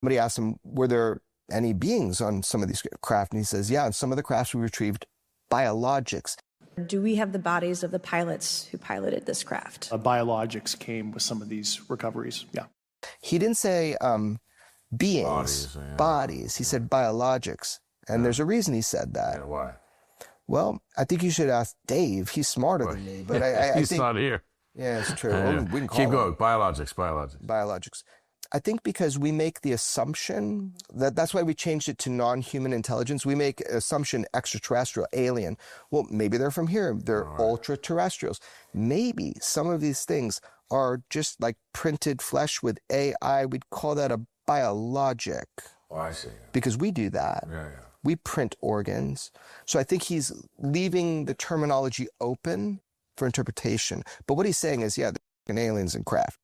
Somebody asked him, were there any beings on some of these craft? And he says, yeah, on some of the crafts we retrieved biologics. Do we have the bodies of the pilots who piloted this craft? Biologics came with some of these recoveries, yeah. He didn't say beings, bodies. He said biologics. And there's a reason he said that. And why? Well, I think you should ask Dave. He's smarter than me. But I He's think, not here. Yeah, it's true. We can call Keep him. going. Biologics. Biologics. I think because we make the assumption that's why we changed it to non-human intelligence. We make assumption extraterrestrial, alien. Well, maybe they're from here. They're ultra-terrestrials. Maybe some of these things are just like printed flesh with AI. We'd call that a biologic. Oh, I see. Because we do that. Yeah. We print organs. So I think he's leaving the terminology open for interpretation. But what he's saying is, yeah, they're aliens and craft.